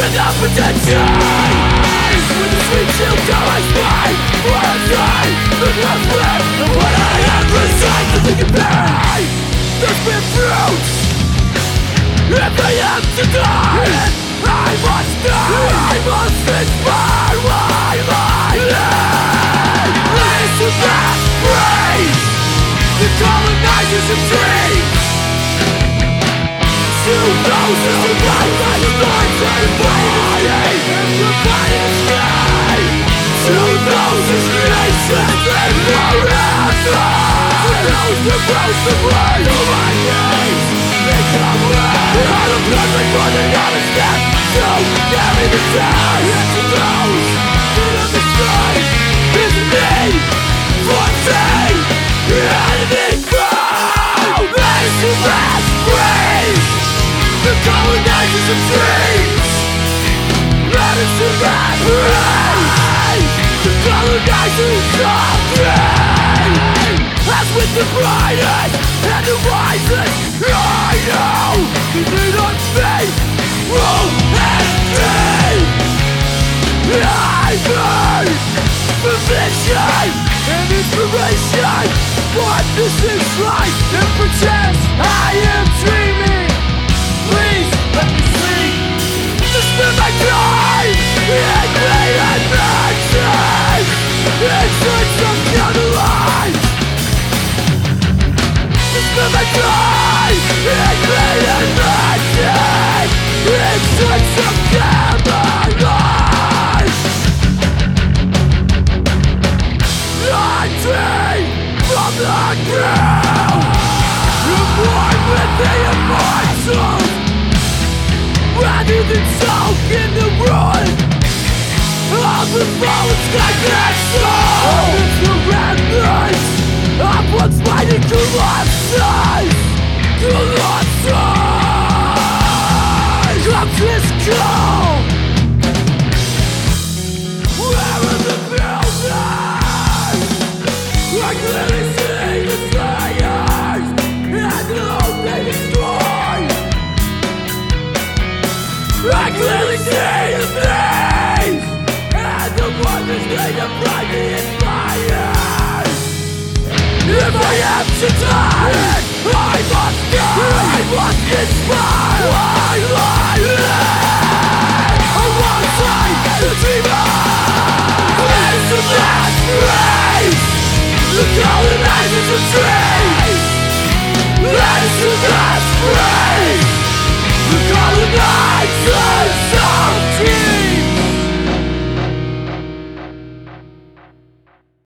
without pretension. With the sweet chill down my spine, what I'm trying, the last breath of what I have resigned to think of pain. There's been fruits. If I am to die, I must die. I must inspire my life. Lead to mass praise. The colonizers of dreams. To those who survive by the thorns and body and provide a sky. To those whose creations live forever. To those who broke the blood of my knees. They come red. Out of blood like running out of step. So carry the tide. And to those that understand is me. Fourteen. Anything found. That is the last praise. The colonizers of dreams. That is the last praise. The colonizers of dreams. As with the brightest and the wisest, I know you need on faith, rule and dream. I need permission and inspiration. What this is like and pretends I am dreaming. Please let me sleep. To spend my time in great adventures. In search of counterlines. To spend my time in great adventures. In search of counterlines. I dream from the ground. You're born with the immortals. Rather than soak in the ruin of the fallen sky that soul. It's the remnants of what's fighting colossus. Colossus. Come this call. Where are the buildings? I clearly see the fires and the hope they destroy. I clearly see the things and the wonders they deprive me inspired. If I am to die, I must die. I must inspire my life. Alongside the dreamer, that is the last race. The colonizers of dreams. That is the last race. The colonizer.